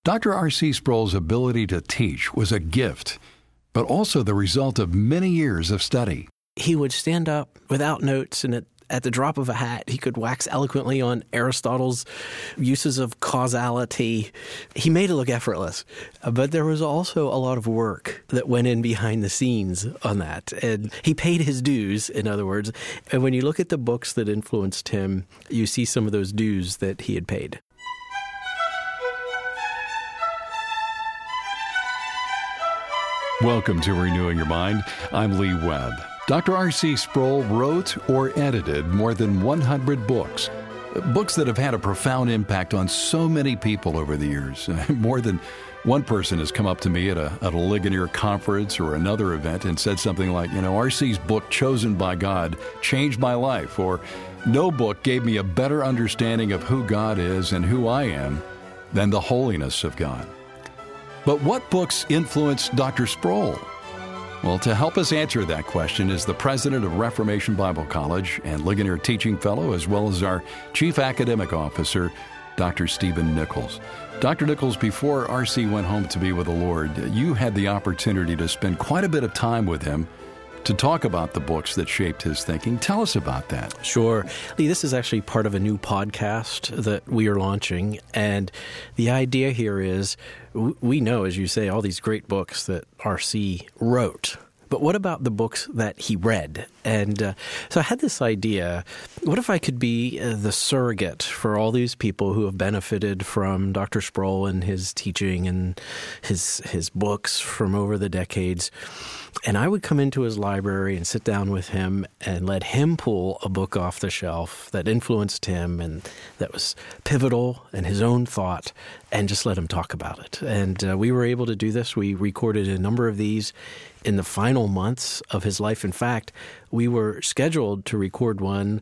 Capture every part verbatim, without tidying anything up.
Doctor R C Sproul's ability to teach was a gift, but also the result of many years of study. He would stand up without notes, and at, at the drop of a hat, he could wax eloquently on Aristotle's uses of causality. He made it look effortless, but there was also a lot of work that went in behind the scenes on that. And he paid his dues, in other words. And when you look at the books that influenced him, you see some of those dues that he had paid. Welcome to Renewing Your Mind. I'm Lee Webb. Doctor R C Sproul wrote or edited more than one hundred books, books that have had a profound impact on so many people over the years. More than one person has come up to me at a, at a Ligonier conference or another event and said something like, you know, R C's book, Chosen by God, changed my life, or no book gave me a better understanding of who God is and who I am than the holiness of God. But what books influenced Doctor Sproul? Well, to help us answer that question is the president of Reformation Bible College and Ligonier Teaching Fellow, as well as our chief academic officer, Doctor Stephen Nichols. Doctor Nichols, before R C went home to be with the Lord, you had the opportunity to spend quite a bit of time with him to talk about the books that shaped his thinking. Tell us about that. Sure. Lee, this is actually part of a new podcast that we are launching. And the idea here is we know, as you say, all these great books that R C wrote. But what about the books that he read? And uh, so I had this idea, what if I could be uh, the surrogate for all these people who have benefited from Doctor Sproul and his teaching and his his books from over the decades? And I would come into his library and sit down with him and let him pull a book off the shelf that influenced him and that was pivotal in his own thought, and just let him talk about it. And uh, we were able to do this. We recorded a number of these in the final months of his life. In fact, we were scheduled to record one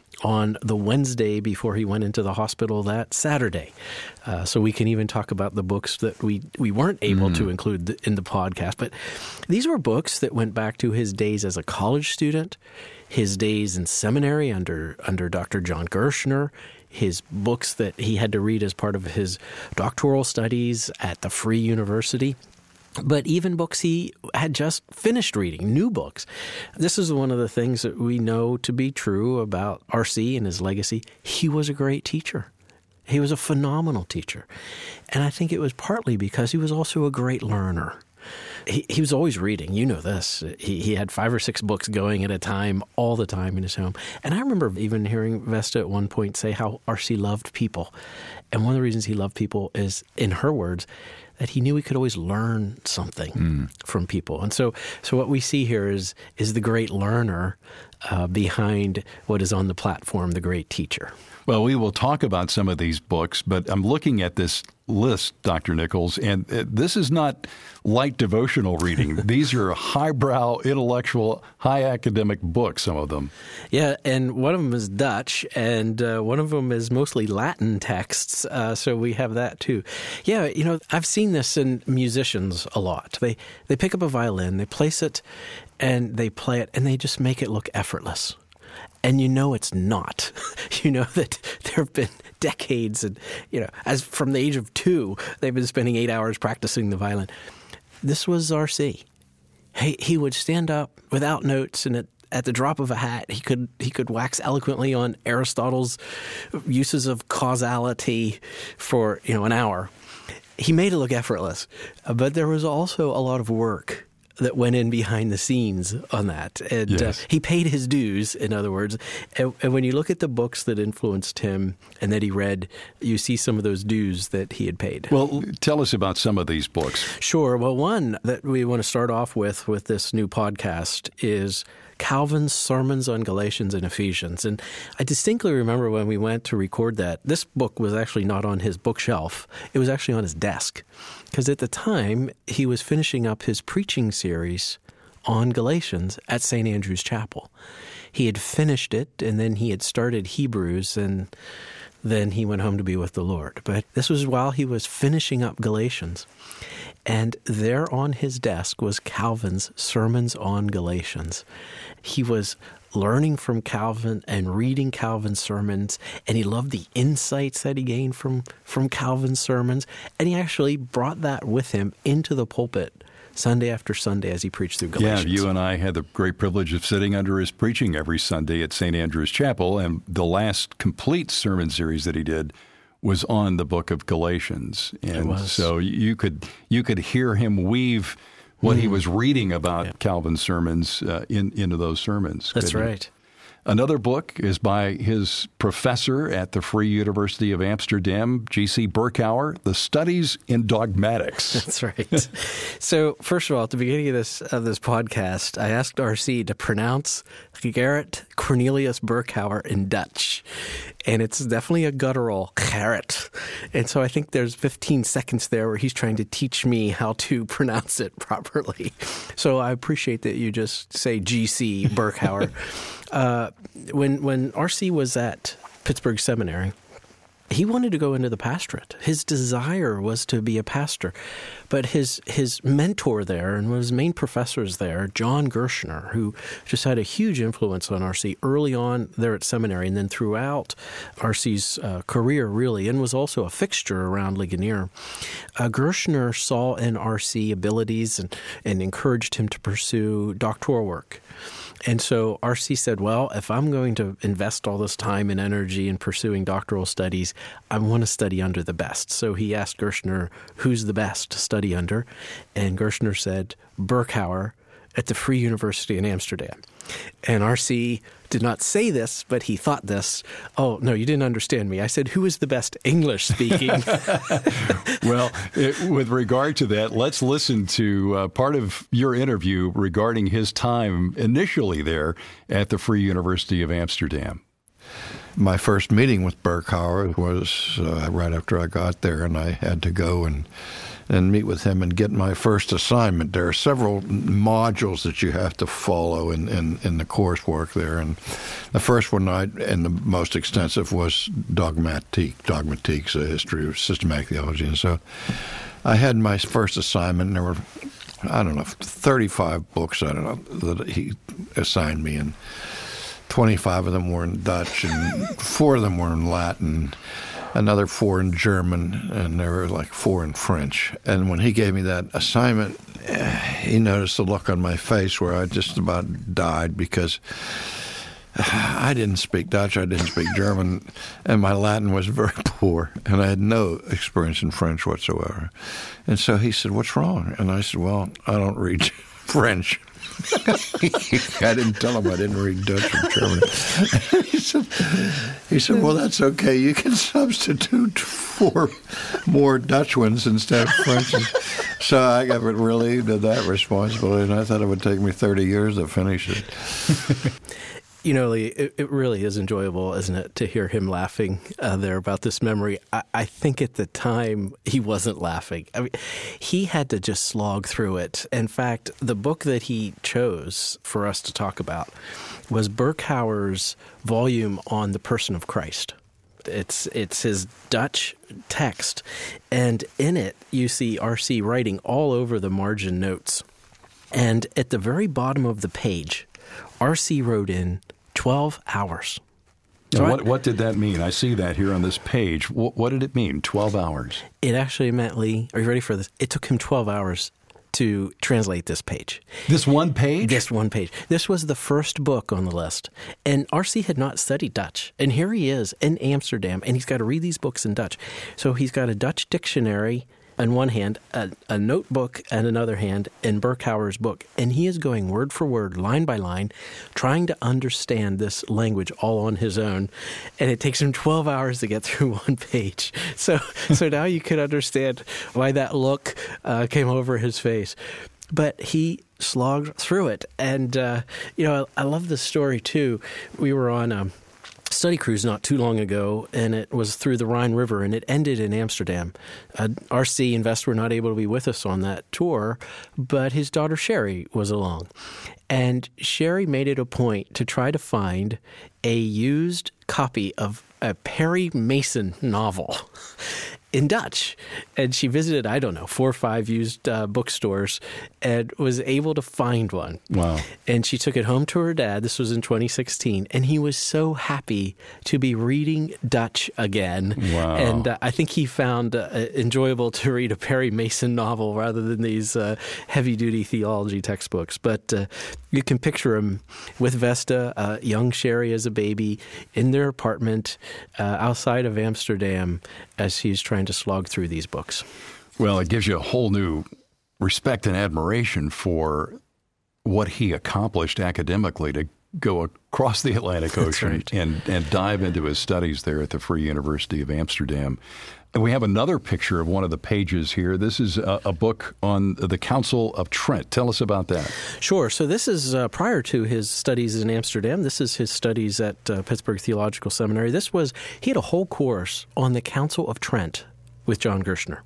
on the Wednesday before he went into the hospital that Saturday. Uh, so we can even talk about the books that we, we weren't able mm. to include in the podcast. But these were books that went back to his days as a college student, his days in seminary under under Doctor John Gershner, his books that he had to read as part of his doctoral studies at the Free University. But even books he had just finished reading, new books. This is one of the things that we know to be true about R C and his legacy. He was a great teacher. He was a phenomenal teacher. And I think it was partly because he was also a great learner. He, he was always reading. You know this. He, he had five or six books going at a time, all the time in his home. And I remember even hearing Vesta at one point say how R C loved people. And one of the reasons he loved people is, in her words, that he knew he could always learn something mm. from people. And so so what we see here is is the great learner uh, behind what is on the platform, the great teacher. Well, we will talk about some of these books, but I'm looking at this list, Doctor Nichols, and this is not light devotional reading. These are highbrow, intellectual, high academic books, some of them. Yeah, and one of them is Dutch, and uh, one of them is mostly Latin texts, uh, so we have that too. Yeah, you know, I've seen this in musicians a lot. They they pick up a violin, they place it, and they play it, and they just make it look effortless. And you know it's not. You know that there have been decades, and you know, as from the age of two, they've been spending eight hours practicing the violin. This was R C. He he would stand up without notes, and at, at the drop of a hat, he could he could wax eloquently on Aristotle's uses of causality for you know an hour. He made it look effortless, but there was also a lot of work that went in behind the scenes on that. And yes. uh, he paid his dues, in other words. And, and when you look at the books that influenced him and that he read, you see some of those dues that he had paid. Well, tell us about some of these books. Sure. Well, one that we want to start off with, with this new podcast is Calvin's Sermons on Galatians and Ephesians. And I distinctly remember when we went to record that, this book was actually not on his bookshelf. It was actually on his desk. Because at the time, he was finishing up his preaching series on Galatians at Saint Andrew's Chapel. He had finished it, and then he had started Hebrews, and then he went home to be with the Lord. But this was while he was finishing up Galatians. And there on his desk was Calvin's Sermons on Galatians. He was learning from Calvin and reading Calvin's sermons, and he loved the insights that he gained from, from Calvin's sermons, and he actually brought that with him into the pulpit Sunday after Sunday as he preached through Galatians. Yeah, you and I had the great privilege of sitting under his preaching every Sunday at Saint Andrew's Chapel, and the last complete sermon series that he did was on the book of Galatians. And it was. So you could you could hear him weave what mm. he was reading about yeah. Calvin's sermons uh, in, into those sermons. That's right. You? Another book is by his professor at the Free University of Amsterdam, G C Berkouwer, The Studies in Dogmatics. That's right. So, first of all, at the beginning of this of this podcast, I asked R C to pronounce Gerrit Cornelius Berkouwer in Dutch. And it's definitely a guttural Gerrit. And so I think there's fifteen seconds there where he's trying to teach me how to pronounce it properly. So I appreciate that you just say G C Berkouwer. Uh, when when R C was at Pittsburgh Seminary, he wanted to go into the pastorate. His desire was to be a pastor. But his his mentor there and one of his main professors there, John Gershner, who just had a huge influence on R C early on there at seminary and then throughout R C's uh, career, really, and was also a fixture around Ligonier. Uh, Gershner saw in R C abilities and, and encouraged him to pursue doctoral work. And so R C said, well, if I'm going to invest all this time and energy in pursuing doctoral studies, I want to study under the best. So he asked Gershner, who's the best to study under? And Gershner said, Berkouwer at the Free University in Amsterdam. And R C did not say this, but he thought this. Oh, no, you didn't understand me. I said, who is the best English speaking? Well, it, with regard to that, let's listen to uh, part of your interview regarding his time initially there at the Free University of Amsterdam. My first meeting with Berkouwer was uh, right after I got there, and I had to go and and meet with him and get my first assignment. There are several modules that you have to follow in, in, in the coursework there. And the first one, I, and the most extensive, was dogmatique. Dogmatique's a history of systematic theology. And so I had my first assignment, and there were, I don't know, thirty-five books, I don't know, that he assigned me. And twenty-five of them were in Dutch, and four of them were in Latin, another four in German, and there were like four in French. And when he gave me that assignment, he noticed the look on my face where I just about died because I didn't speak Dutch, I didn't speak German, and my Latin was very poor, and I had no experience in French whatsoever. And so he said, what's wrong? And I said, well, I don't read French. I didn't tell him I didn't read Dutch or German. he said, he said, well, that's okay. You can substitute for more Dutch ones instead of French. So I got relieved of that responsibility, and I thought it would take me thirty years to finish it. You know, Lee, it, it really is enjoyable, isn't it, to hear him laughing uh, there about this memory. I, I think at the time he wasn't laughing. I mean, he had to just slog through it. In fact, the book that he chose for us to talk about was Berkouwer's volume on the person of Christ. It's it's his Dutch text, and in it you see R C writing all over the margin notes. And at the very bottom of the page, R C wrote in twelve hours. So what, I, what did that mean? I see that here on this page. What, what did it mean, twelve hours? It actually meant, Lee, are you ready for this? It took him twelve hours to translate this page. This one page? This one page. This was the first book on the list. And R C had not studied Dutch. And here he is in Amsterdam, and he's got to read these books in Dutch. So he's got a Dutch dictionary on one hand, a, a notebook on another hand, and Berkouwer's book. And he is going word for word, line by line, trying to understand this language all on his own. And it takes him twelve hours to get through one page. So so now you can understand why that look uh, came over his face. But he slogged through it. And, uh, you know, I, I love this story, too. We were on a study cruise not too long ago, and it was through the Rhine River, and it ended in Amsterdam. Uh, R C and Vest were not able to be with us on that tour, but his daughter Sherry was along. And Sherry made it a point to try to find a used copy of a Perry Mason novel. in Dutch. And she visited, I don't know, four or five used uh, bookstores and was able to find one. Wow. And she took it home to her dad. This was in twenty sixteen. And he was so happy to be reading Dutch again. Wow. And uh, I think he found uh, enjoyable to read a Perry Mason novel rather than these uh, heavy-duty theology textbooks. But uh, you can picture him with Vesta, uh, young Sherry as a baby, in their apartment uh, outside of Amsterdam as he's trying to slog through these books. Well, it gives you a whole new respect and admiration for what he accomplished academically to go across the Atlantic Ocean right. and, and dive into his studies there at the Free University of Amsterdam. And we have another picture of one of the pages here. This is a, a book on the Council of Trent. Tell us about that. Sure. So this is uh, prior to his studies in Amsterdam. This is his studies at uh, Pittsburgh Theological Seminary. This was, he had a whole course on the Council of Trent with John Gerstner.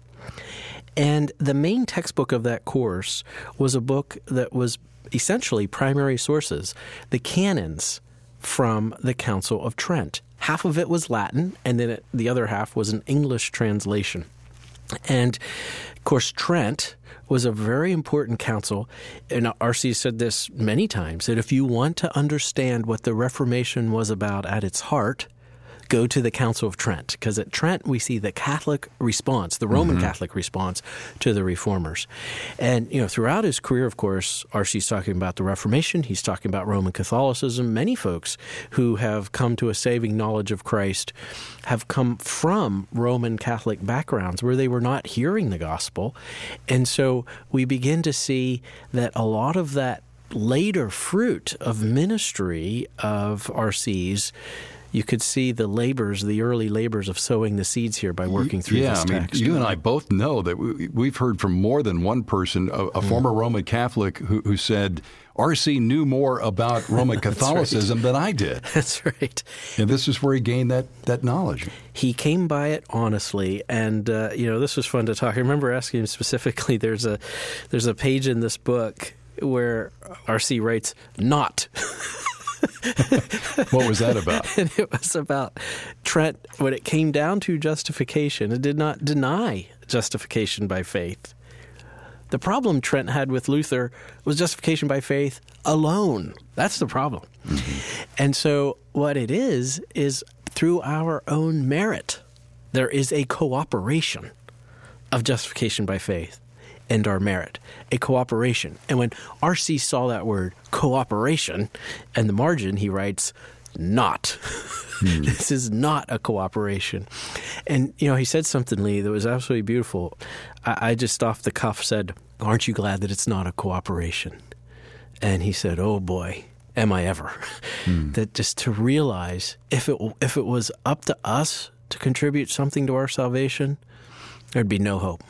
And the main textbook of that course was a book that was essentially primary sources, the canons from the Council of Trent. Half of it was Latin, and then it, the other half was an English translation. And, of course, Trent was a very important council, and R C said this many times, that if you want to understand what the Reformation was about at its heart, go to the Council of Trent, because at Trent we see the Catholic response, the Roman mm-hmm. Catholic response to the Reformers. And, you know, throughout his career, of course, R C's talking about the Reformation. He's talking about Roman Catholicism. Many folks who have come to a saving knowledge of Christ have come from Roman Catholic backgrounds where they were not hearing the gospel. And so we begin to see that a lot of that later fruit of ministry of R C's, you could see the labors, the early labors of sowing the seeds here by working through yeah, this text. Yeah, I mean, you and I both know that we, we've heard from more than one person, a, a mm. former Roman Catholic who, who said, R C knew more about Roman Catholicism right. than I did. That's right. And this is where he gained that, that knowledge. He came by it honestly, and uh, you know, this was fun to talk. I remember asking him specifically, there's a, there's a page in this book where R C writes, "not." What was that about? And it was about Trent, when it came down to justification, it did not deny justification by faith. The problem Trent had with Luther was justification by faith alone. That's the problem. Mm-hmm. And so what it is, is through our own merit, there is a cooperation of justification by faith and our merit, a cooperation. And when R C saw that word cooperation, and the margin, he writes, "not." Hmm. This is not a cooperation. And, you know, he said something, Lee, that was absolutely beautiful. I, I just off the cuff said, "Aren't you glad that it's not a cooperation?" And he said, "Oh boy, am I ever." Hmm. That just to realize if it if it was up to us to contribute something to our salvation, there'd be no hope.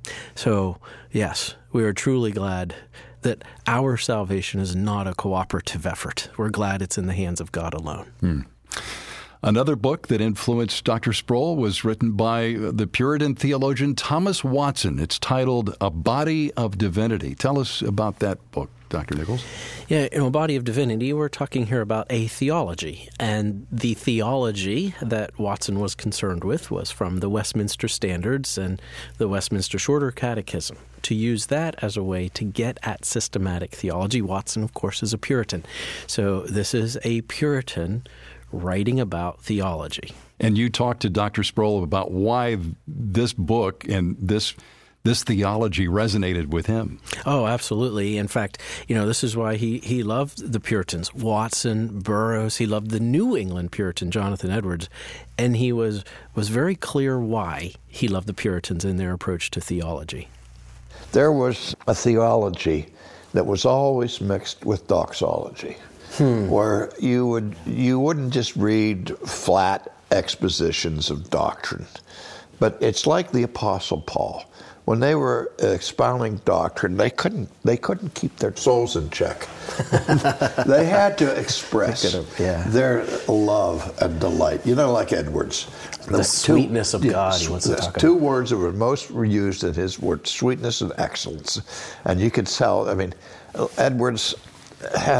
So, yes, we are truly glad that our salvation is not a cooperative effort. We're glad it's in the hands of God alone. Hmm. Another book that influenced Doctor Sproul was written by the Puritan theologian Thomas Watson. It's titled A Body of Divinity. Tell us about that book, Doctor Nichols. Yeah, in A Body of Divinity, we're talking here about a theology. And the theology that Watson was concerned with was from the Westminster Standards and the Westminster Shorter Catechism. To use that as a way to get at systematic theology. Watson, of course, is a Puritan. So this is a Puritan writing about theology. And you talked to Doctor Sproul about why this book and this this theology resonated with him. Oh, absolutely. In fact, you know, this is why he, he loved the Puritans, Watson, Burroughs. He loved the New England Puritan, Jonathan Edwards. And he was, was very clear why he loved the Puritans in their approach to theology. There was a theology that was always mixed with doxology. Hmm. Where you would you wouldn't just read flat expositions of doctrine, but it's like the Apostle Paul. When they were expounding doctrine, they couldn't they couldn't keep their souls in check. They had to express yeah. their love and delight. You know, like Edwards. The, the sweetness two, of God. He wants to talk two about. words that were most used in his word: sweetness and excellence. And you could tell. I mean, Edwards had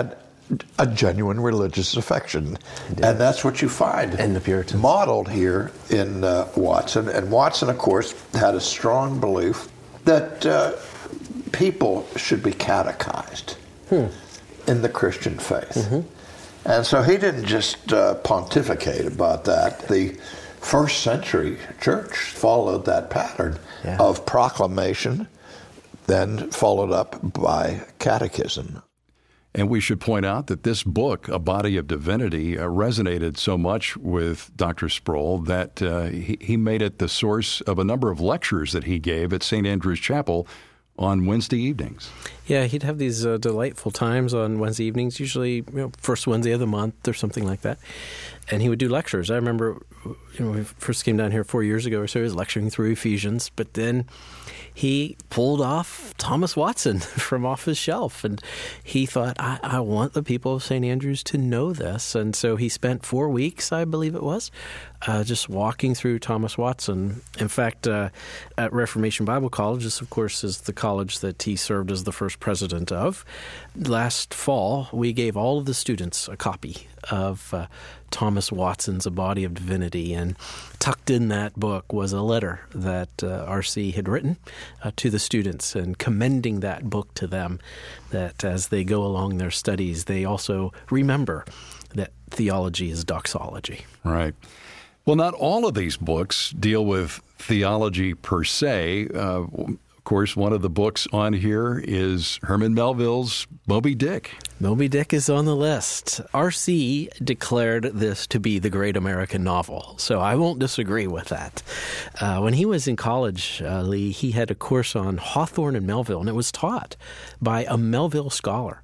a genuine religious affection. And that's what you find in the Puritans modeled here in uh, Watson. And Watson, of course, had a strong belief that uh, people should be catechized hmm. in the Christian faith. Mm-hmm. And so he didn't just uh, pontificate about that. The first century church followed that pattern yeah. of proclamation, then followed up by catechism. And we should point out that this book, A Body of Divinity, uh, resonated so much with Doctor Sproul that uh, he, he made it the source of a number of lectures that he gave at Saint Andrew's Chapel on Wednesday evenings. Yeah, he'd have these uh, delightful times on Wednesday evenings, usually you know, first Wednesday of the month or something like that. And he would do lectures. I remember you know, when we first came down here four years ago or so, he was lecturing through Ephesians, but then he pulled off Thomas Watson from off his shelf. And he thought, I, I want the people of Saint Andrews to know this. And so he spent four weeks, I believe it was, uh, just walking through Thomas Watson. In fact, uh, at Reformation Bible College, this, of course, is the college that he served as the first president of. Last fall, we gave all of the students a copy of uh, Thomas Watson's A Body of Divinity, and tucked in that book was a letter that uh, R C had written uh, to the students and commending that book to them, that as they go along their studies, they also remember that theology is doxology. Right. Well, not all of these books deal with theology per se. Uh, Of course, one of the books on here is Herman Melville's Moby Dick. Moby Dick is on the list. R C declared this to be the great American novel, so I won't disagree with that. Uh, when he was in college, uh, Lee, he had a course on Hawthorne and Melville, and it was taught by a Melville scholar.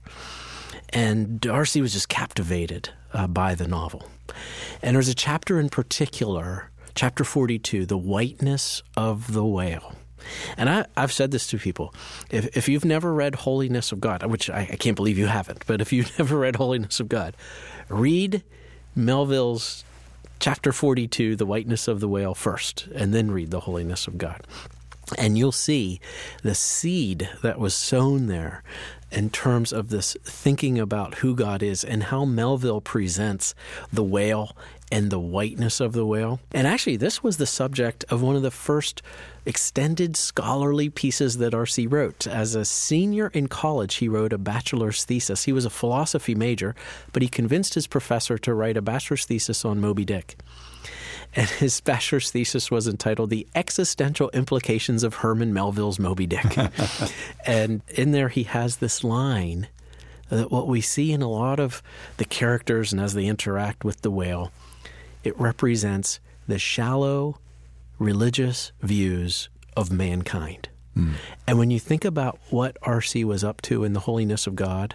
And R C was just captivated uh, by the novel. And there's a chapter in particular, chapter forty-two, The Whiteness of the Whale. And I, I've said this to people. If, if you've never read Holiness of God, which I, I can't believe you haven't, but if you've never read Holiness of God, read Melville's chapter forty-two, The Whiteness of the Whale, first, and then read The Holiness of God. And you'll see the seed that was sown there in terms of this thinking about who God is and how Melville presents the whale and the whiteness of the whale. And actually, this was the subject of one of the first extended scholarly pieces that R C wrote. As a senior in college, he wrote a bachelor's thesis. He was a philosophy major, but he convinced his professor to write a bachelor's thesis on Moby Dick. And his bachelor's thesis was entitled The Existential Implications of Herman Melville's Moby Dick. And in there he has this line that what we see in a lot of the characters and as they interact with the whale, it represents the shallow religious views of mankind. Mm. And when you think about what R C was up to in The Holiness of God,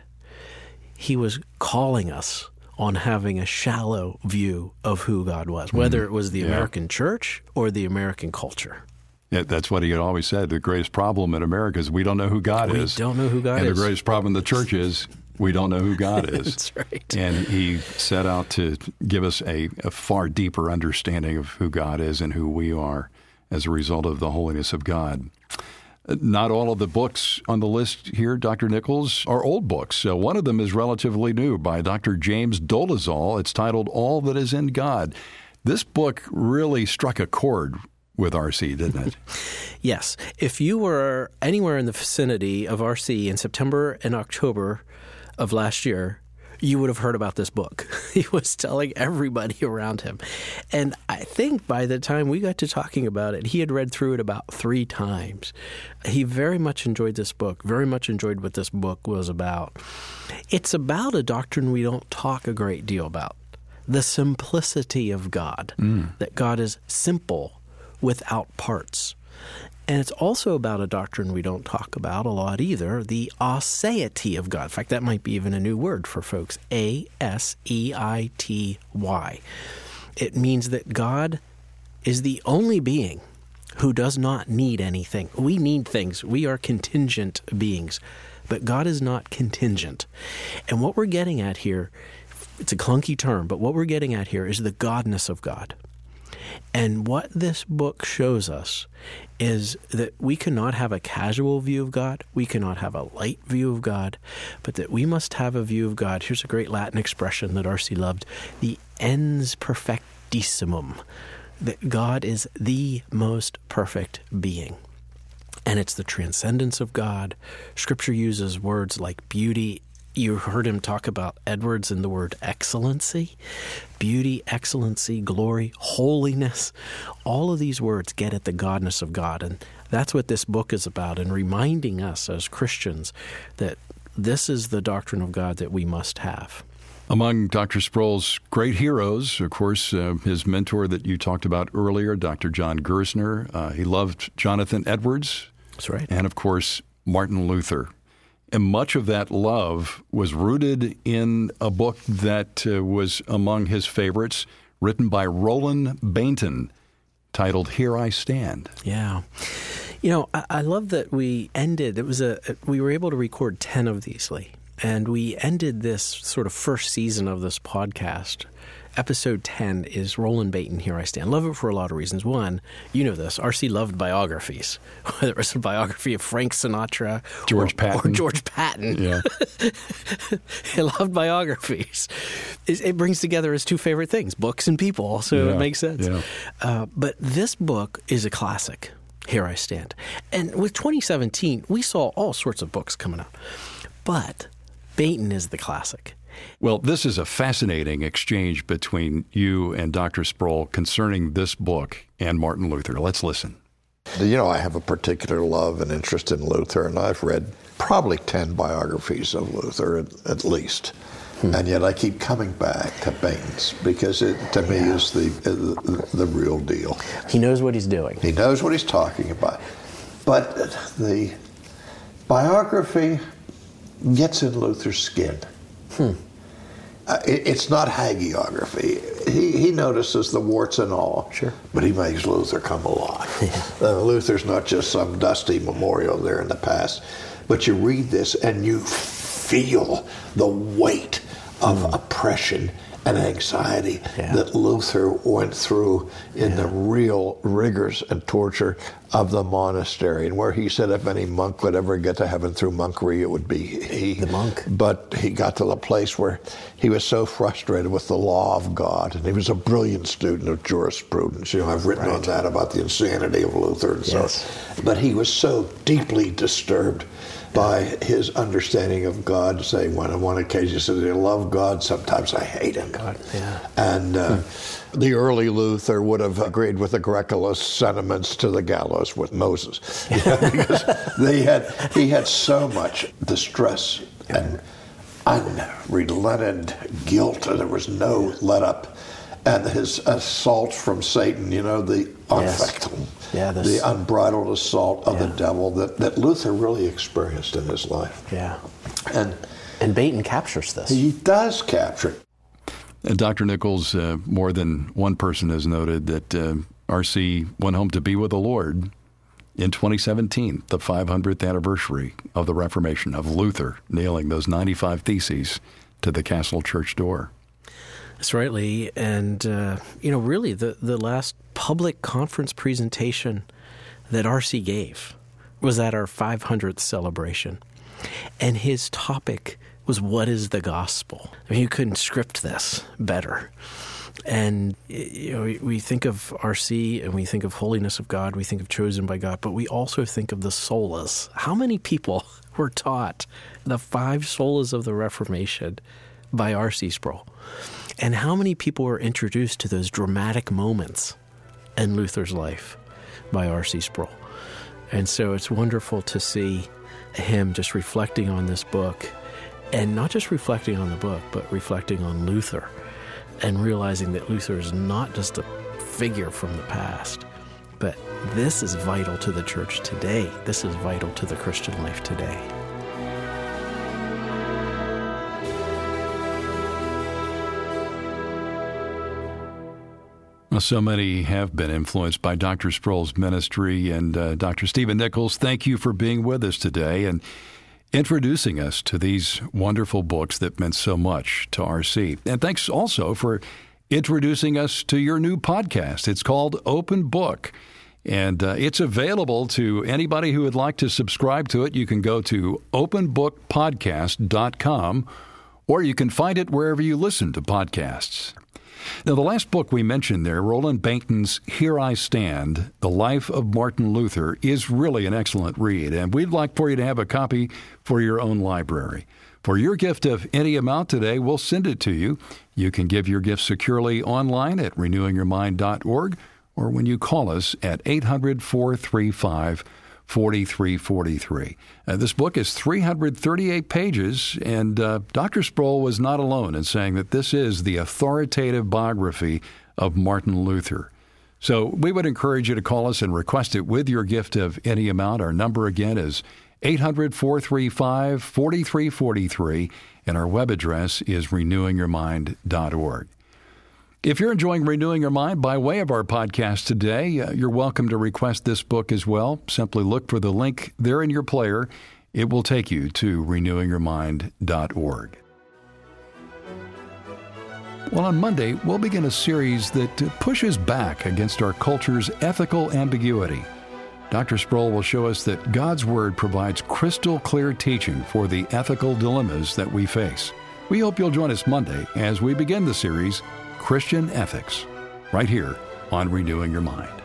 he was calling us on having a shallow view of who God was, whether it was the yeah. American church or the American culture. Yeah, that's what he had always said. The greatest problem in America is we don't know who God we is. We don't know who God and is. And the greatest problem in the church is we don't know who God is. That's right. And he set out to give us a, a far deeper understanding of who God is and who we are as a result of the holiness of God. Not all of the books on the list here, Doctor Nichols, are old books. Uh, one of them is relatively new by Doctor James Dolezal. It's titled All That Is in God. This book really struck a chord with R C, didn't it? Yes. If you were anywhere in the vicinity of R C in September and October of last year, you would have heard about this book. He was telling everybody around him. And I think by the time we got to talking about it, he had read through it about three times. He very much enjoyed this book, very much enjoyed what this book was about. It's about a doctrine we don't talk a great deal about, the simplicity of God, mm. that God is simple without parts. And it's also about a doctrine we don't talk about a lot either, the aseity of God. In fact, that might be even a new word for folks, A S E I T Y. It means that God is the only being who does not need anything. We need things. We are contingent beings, but God is not contingent. And what we're getting at here, it's a clunky term, but what we're getting at here is the godness of God. And what this book shows us is that we cannot have a casual view of God, we cannot have a light view of God, but that we must have a view of God. Here's a great Latin expression that R C loved, the ens perfectissimum, that God is the most perfect being. And it's the transcendence of God. Scripture uses words like beauty. You heard him talk about Edwards and the word excellency. Beauty, excellency, glory, holiness. All of these words get at the godness of God. And that's what this book is about, and reminding us as Christians that this is the doctrine of God that we must have. Among Doctor Sproul's great heroes, of course, uh, his mentor that you talked about earlier, Doctor John Gersner. Uh, he loved Jonathan Edwards. That's right. And, of course, Martin Luther. And much of that love was rooted in a book that uh, was among his favorites, written by Roland Bainton, titled Here I Stand. Yeah. You know, I, I love that we ended, it was a, we were able to record ten of these, Lee. And we ended this sort of first season of this podcast. Episode ten is Roland Bainton, Here I Stand. Love it for a lot of reasons. One, you know this, R C loved biographies. Whether it was a biography of Frank Sinatra George or, Patton. or George Patton. Yeah. He loved biographies. It, it brings together his two favorite things, books and people, so Yeah. it makes sense. Yeah. Uh, but this book is a classic, Here I Stand. And with twenty seventeen, we saw all sorts of books coming out. But Bainton is the classic. Well, this is a fascinating exchange between you and Doctor Sproul concerning this book and Martin Luther. Let's listen. You know, I have a particular love and interest in Luther, and I've read probably ten biographies of Luther at, at least. Hmm. And yet I keep coming back to Bainton's because it, to me, Yeah. is the, the the real deal. He knows what he's doing. He knows what he's talking about. But the biography gets in Luther's skin. Hmm. Uh, it, it's not hagiography. He, he notices the warts and all, Sure. but he makes Luther come alive. Yeah. Uh, Luther's not just some dusty memorial there in the past, but you read this and you feel the weight of mm. oppression and anxiety Yeah. that Luther went through in Yeah. the real rigors and torture of the monastery, and where he said if any monk would ever get to heaven through monkery, it would be he. The monk. But he got to the place where he was so frustrated with the law of God, and he was a brilliant student of jurisprudence. You know, I've written Right. on that about the insanity of Luther and Yes. so. But he was so deeply disturbed by his understanding of God, saying when on one occasion he said, I love God, sometimes I hate him. God, yeah. And uh, the early Luther would have agreed with the Grecoless sentiments to the gallows with Moses. You know, because they had, he had so much distress and unrelented guilt, and there was no let up. And his assault from Satan, you know, the Yes. Yeah, this- the unbridled assault of Yeah. the devil that, that Luther really experienced in his life. Yeah. And And Bainton captures this. he does capture it. And Doctor Nichols, uh, more than one person has noted that uh, R C went home to be with the Lord in twenty seventeen, the five hundredth anniversary of the Reformation, of Luther nailing those ninety-five theses to the castle church door. That's right, Lee. And, uh, you know, really the, the last public conference presentation that R C gave was at our five hundredth celebration. And his topic was, what is the gospel? I mean, you couldn't script this better. And, you know, we think of R C and we think of holiness of God, we think of chosen by God, but we also think of the solas. How many people were taught the five solas of the Reformation by R C Sproul? And how many people were introduced to those dramatic moments in Luther's life by R C Sproul? And so it's wonderful to see him just reflecting on this book, and not just reflecting on the book, but reflecting on Luther, and realizing that Luther is not just a figure from the past, but this is vital to the church today. This is vital to the Christian life today. Well, so many have been influenced by Doctor Sproul's ministry. And uh, Doctor Stephen Nichols, thank you for being with us today and introducing us to these wonderful books that meant so much to R C. And thanks also for introducing us to your new podcast. It's called Open Book, and uh, it's available to anybody who would like to subscribe to it. You can go to open book podcast dot com, or you can find it wherever you listen to podcasts. Now, the last book we mentioned there, Roland Bainton's Here I Stand, The Life of Martin Luther, is really an excellent read, and we'd like for you to have a copy for your own library. For your gift of any amount today, we'll send it to you. You can give your gift securely online at renewing your mind dot org, or when you call us at eight hundred, four three five, four three four three. Uh, this book is three hundred thirty-eight pages, and uh, Doctor Sproul was not alone in saying that this is the authoritative biography of Martin Luther. So we would encourage you to call us and request it with your gift of any amount. Our number again is eight hundred, four three five, four three four three, and our web address is renewing your mind dot org. If you're enjoying Renewing Your Mind by way of our podcast today, uh, you're welcome to request this book as well. Simply look for the link there in your player. It will take you to renewing your mind dot org. Well, on Monday, we'll begin a series that pushes back against our culture's ethical ambiguity. Doctor Sproul will show us that God's Word provides crystal clear teaching for the ethical dilemmas that we face. We hope you'll join us Monday as we begin the series, Christian Ethics, right here on Renewing Your Mind.